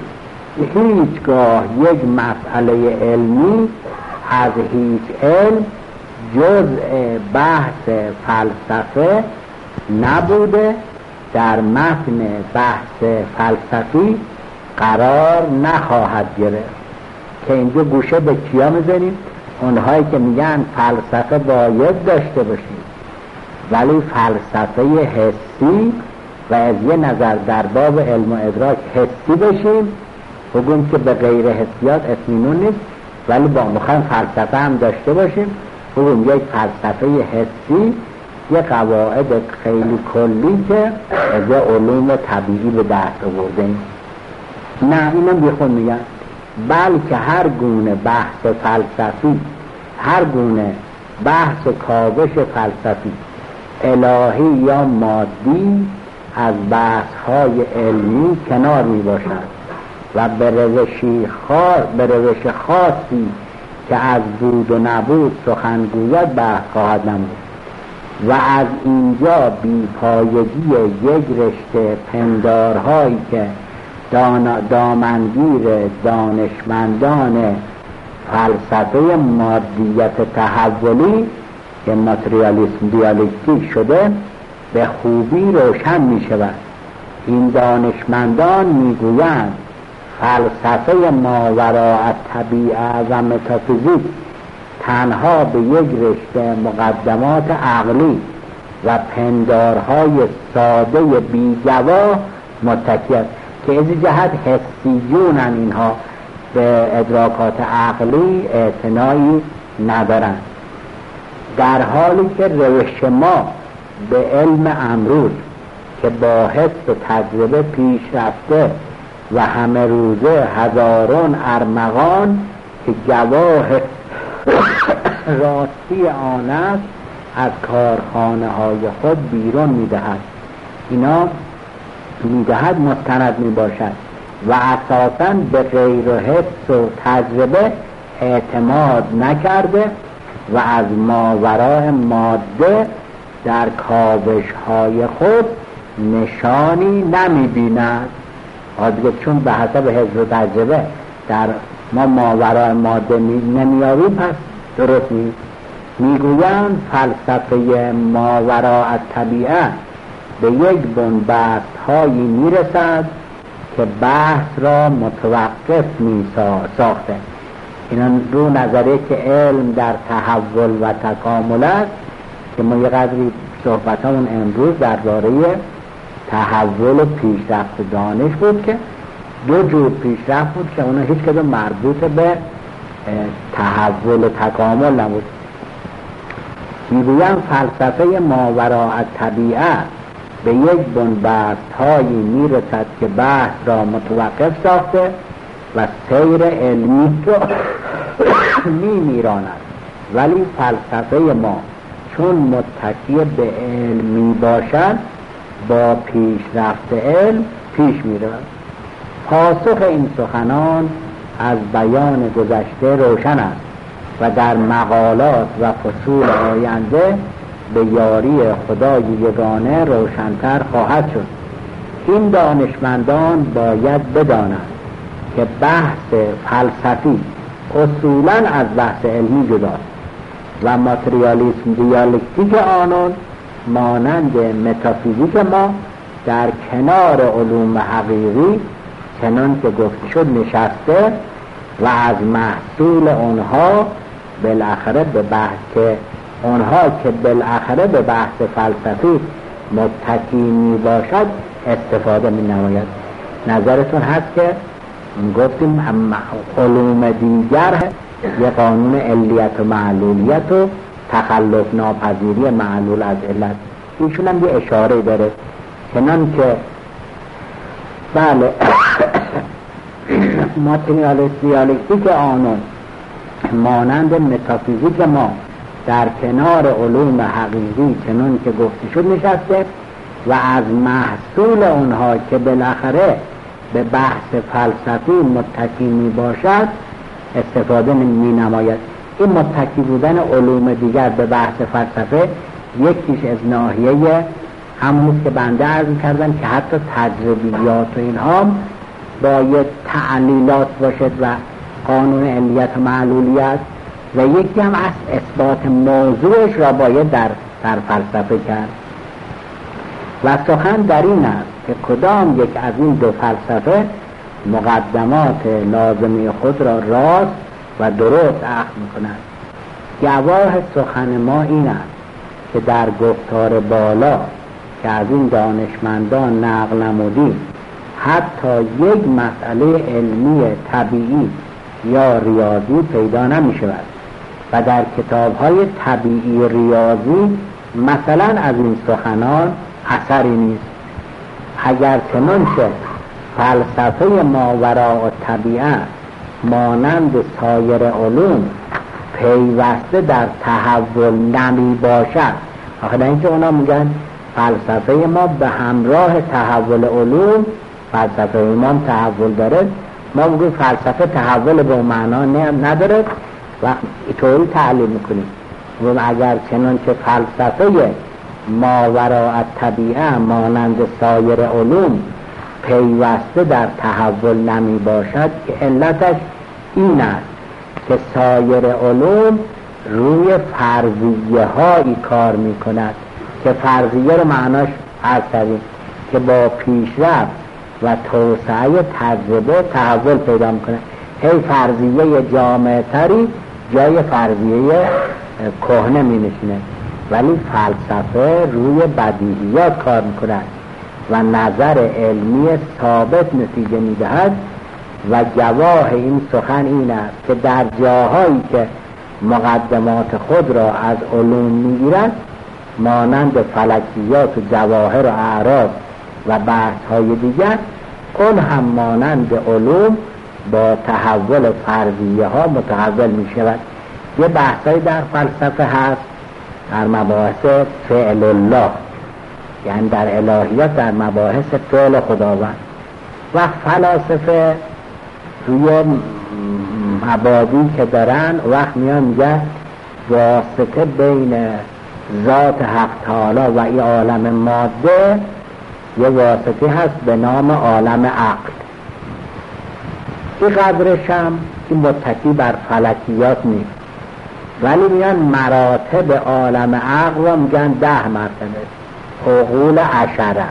Speaker 1: هیچگاه یک مسئله علمی از هیچ علم جزء بحث فلسفه نبوده، در متن بحث فلسفی قرار نخواهد گرفت. که اینجا گوشه به کیا میزنیم؟ اونهایی که میگن فلسفه باید داشته باشیم، ولی فلسفه حسی و از یه نظر در باب علم و ادراک حسی بشیم، بگویم که به غیر حسیات اطمینان نیست، ولی با مخواهیم فلسفه هم داشته باشیم، بگویم یک فلسفه حسی یه قواعد خیلی کلی که از علوم طبیعی به دست آوردیم. نه، اینا بیخون میگن، بلکه هر گونه بحث فلسفی، هر گونه بحث و کاوش فلسفی الهی یا مادی از بحث‌های علمی کنار می باشد و به روش خاصی که از بود و نبود سخنگوید بحث خواهد نمود و از اینجا بی‌پایگی یک رشته پندارهایی که دامنگیر دانشمندان فلسفه مادیت تحولی که ماتریالیسم دیالکتیک شده به خوبی روشن می شود. این دانشمندان می گویند فلسفه ماوراء الطبیعه و متافیزیک تنها به یک رشته مقدمات عقلی و پندارهای ساده بی‌جواح متکی است، که از جهت حسیونن، اینها به ادراکات عقلی اعتنایی ندارند، در حالی که روش ما به علم امروز که با حس و تجربه پیش رفته و همه روزه هزاران ارمغان که گواه راستی آن است از کارخانه های خود بیرون میدهد. اینا میدهد مستند میباشد و اساساً به غیر و حس و تجربه اعتماد نکرده و از ماوراء ماده در کاوش های خود نشانی نمیبیند. دیگه چون به حسب حس و تجربه در ما ماوراء ماده نمیابیم، پس درست نیست. میگویند فلسفه ماوراء الطبیعه به یک بنبست هایی میرسد که بحث را متوقف ساخته. اینا رو نظریه که علم در تحول و تکامل است که ما یه قدری صحبتامون امروز درباره تحول و پیشرفت دانش بود که دو جور پیشرفت بود که اونا هیچ کدوم مربوط به تحول و تکامل نبود. میگویم فلسفه ماوراء الطبیعه به یک بنبست هایی میرسد که بحث را متوقف ساخته و سیر علمی را میراند، ولی فلسفه ما چون متکی به علم می باشد با پیشرفت علم پیش می رود. پاسخ این سخنان از بیان گذشته روشن است و در مقالات و فصول آینده به یاری خدای یگانه روشن‌تر خواهد شد. این دانشمندان باید بدانند که بحث فلسفی اصولاً از بحث علمی جداست و ماتریالیسم دیالکتیک آنان مانند متافیزیک ما در کنار علوم حقیقی چنان که گفته شد نشسته و از محصول اونها بالاخره به بحث که اونها که بالاخره به بحث فلسفی متکی می باشد استفاده می نماید. نظرتون هست که گفتیم علوم دیگر یه قانون علیت و معلولیت و تخلف ناپذیری معلول از علت، ایشون هم یه اشاره داره چنان که بله ماتریالیسم دیالکتیک آنون مانند متافیزیک ما در کنار علوم حقیقی چنان که گفته شد نشسته و از محصول اونها که بالاخره به بحث فلسفی متکی می باشد استفاده می نماید. این متکی بودن علوم دیگر به بحث فلسفه یکیش از ناحیه همون که بنده عرض کردم که حتی تجربیات و اینها باید تعلیلات باشد و قانون علیت و معلولیت و یکی هم از اثبات موضوعش را باید در فلسفه کرد. و سخن در این است که کدام یک از این دو فلسفه مقدمات لازمی خود را راست و درست اخذ می‌کند. گواه سخن ما این است که در گفتار بالا که از این دانشمندان نقل نمودیم حتی یک مسئله علمی طبیعی یا ریاضی پیدا نمی شود و در کتاب‌های طبیعی ریاضی مثلا از این سخنان اثری نیست. اگر چنانچه فلسفه ماوراء الطبیعه مانند سایر علوم پیوسته در تحول نمی باشد، آخه اینکه اونا میگن فلسفه ما به همراه تحول علوم، فلسفه ما تحول داره، ما میگیم فلسفه تحول به معنا نداره و اینطوری تعلیم میکنیم. و اگر چنانچه فلسفه ماوراء الطبیعه مانند سایر علوم پیوسته در تحول نمی باشد که علتش این است که سایر علوم روی فرضیه هایی کار می کند که فرضیه رو معناش عرض کردیم که با پیشرفت و توسعه تجربه تحول پیدا می کند. هی فرضیه جامع تری جای فرضیه کهنه می نشینه، ولی فلسفه روی بدیهیات کار می کند و نظر علمی ثابت نتیجه می دهد و گواه این سخن این است که در جاهایی که مقدمات خود را از علوم می گیرد مانند فلکیات و جواهر و اعراض و بحث های دیگر، اون هم مانند علوم با تحول فرضیه ها متحول می شود. یه بحثای در فلسفه هست در مباحث فعل الله، یعنی در الهیات در مباحث فعل خداوند. و فلاسفه روی مبادی که دارن وقت میان میگه واسطه بین ذات حق تعالی و این عالم ماده یه واسطه هست به نام عالم عقل. این قدرش هم این متکی بر فلکیات نیست، ولی میان مراتب عالم عقل رو میگن 10 مرتبه، عقول عشره.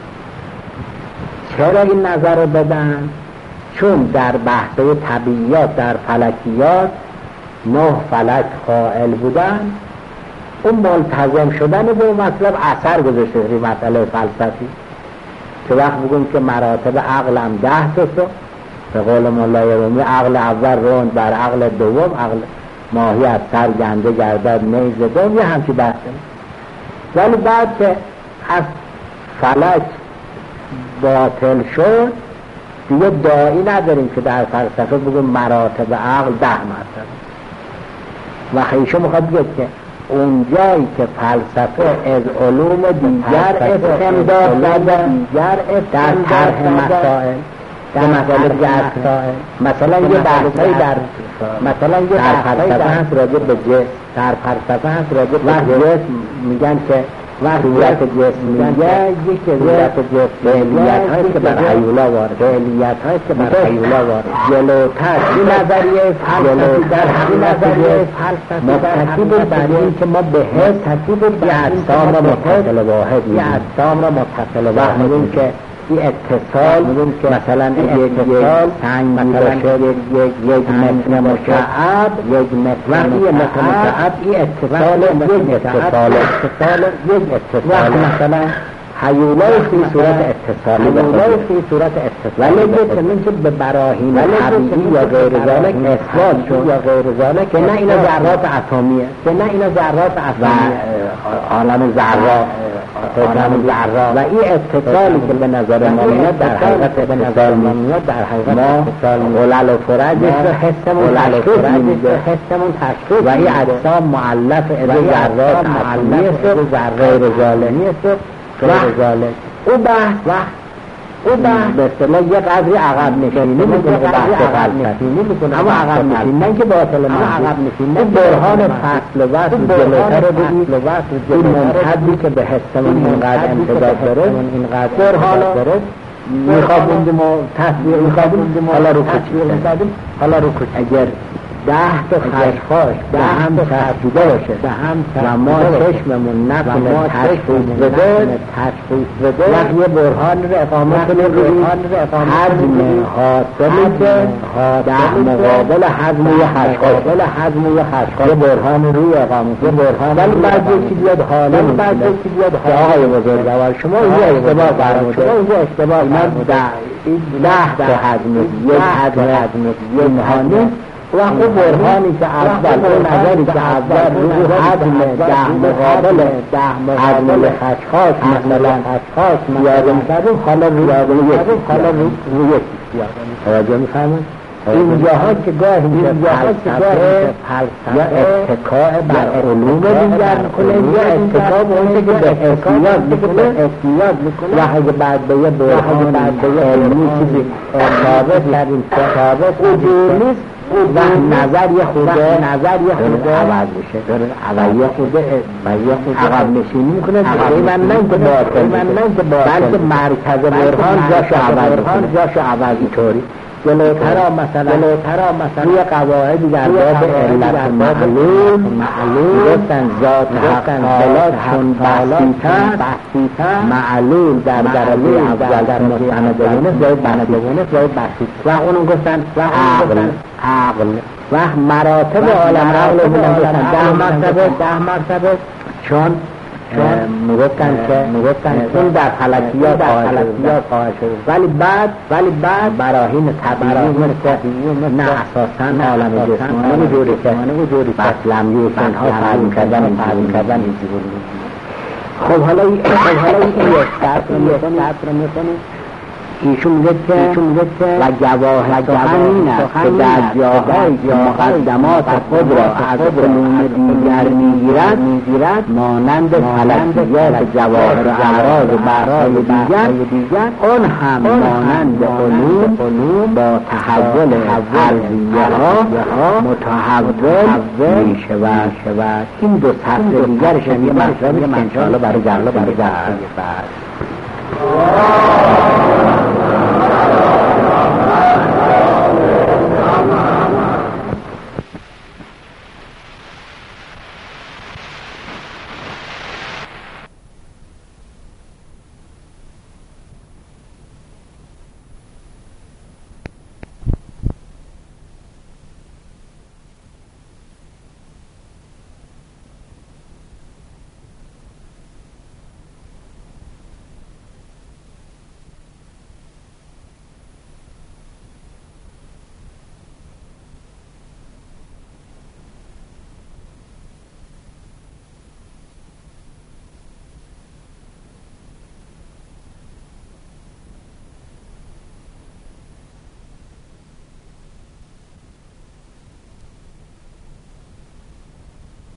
Speaker 1: چرا این نظر رو بدن؟ چون در بحث طبیعیات در فلکیات 9 فلک قائل بودن، اون ملتزم شدن به مطلب اثر گذاشته روی مسئله فلسفی، که وقت بگیم که مراتب عقل هم 10 تا، به قول مولای رومی عقل اول روند بر عقل دوم، عقل ماهی از سر گنده گردد نیز دوم، یه همچی بحثه. ولی بعد که از فلک باطل شد دیگه داعی نداریم که در فلسفه بگیم مراتب عقل 10 مرتبه. و خیشو میخواد بگه که اونجایی که فلسفه از علوم دیگر استمداد داده در طرح مسائل، در مسائل مسائل، مثلا یه بحثایی در مثلا یه فلسفه هست راجع به جسم، در فلسفه هست راجع به جسم میگن که صورت جسمیه یک صورت فعلیت هایی که بر حیولا وارد، فعلیت هایی که بر حیولا وارد. جلوتر این نظریه فلسفی در همین نظریه فلسفی متکی بود بر این که ما به حس تکی بود یه اجسام را متصل واحد، یه اجسام را متصل واحد میدونیم که این اتصال مثلا یک سنگ مثلا یک متر مکعب، یک متر مکعب، این اتصال یک اتصال مثلا حیولای فی صورت اتصالی ولی بکنیم که به براهین طبیعی یا غیر ذالک اثبات شد یا غیر ذالک که نه اینا ذرات اتمیه، که نه اینا ذرات اتمیه و عالم ذرات و این اتصالی که به نظر ما میاد در حقیقت به نظر ما میاد در حقیقت ما علل و فرجش رو حسمون تشخیص و این اجسام مؤلف از ذرات اتمیه غیر ذالک او بحث به اصطلاح یک قدری عقب نشینی میکنه که بحث فلسفی، اما عقب نشینی نه که باطل نه، برهان فصل و وصل جلوتر رو بگید این منتدی که به حسمون اینقدر امتداد داره، برهان داره میخوابوندیم و تصویر میخوابوندیم حالا رو کچ اگر 10 تا خشخاش به هم چسبیده باشه و ما چشممون نکنه تشخیص بده وقت یه برهان رو اقامه کنه روی حجم حاصلی که در مقابل حجم یه خشخاش یه برهان روی اقامه کنه، ولی بعد یکی بیاد حالا که آقای بزرگوار شما اینجا اشتباه فرموده، اینا 10 تا حجم یک حجم یک برهانی و اون برهانی که اول اون نظری که اول روی حجم 10 مقابل 10 حجم خشخاش مثلا خشخاش یاد می‌کردیم، حالا روی یک توجه می‌فرمایید. این جاها که گاهی فلسفه یا اتکاء بر علوم دیگر میکنه یا اتکاء به اون که به احتیاط میکنه و اگه بعد به یه برهان علمی چیزی ثابت وجود نیست و نظر یه خوده عوض میشه، یه خوده عقب نشینی میکنه. من نه که باطل بلکه مرکز برهان جاشو عوض طوری جلوترا مثلا روی قواعدی در باب علت معلول گفتن ذات حق حالات چون بحثیتر معلول در درجه اول در مستندونه زاید بحثیت و اونو گفتن عقل و مراتب عالم عقل رو گفتن 10 مرتبه چون میگفتن که اون در فلکیات قائل شد، ولی بعد براهین طبیعی نه اساساً عالم جسمانی وجودی که اصلاً یوشن ها تعلیم کردن خب حالا این یک سطر رو میکنیم ایشون میگه که و جواهر سخن این است که در جاهایی که مقدمات خود را از علوم دیگر میگیرد مانند فلکیات جواهر اعراض و بحث‌های دیگر آن هم مانند علوم با تحول ارضیه‌ها متحول میشود. این دو سطح دیگرش هم یه مطلبی که انشاءالله برای جلسه بعد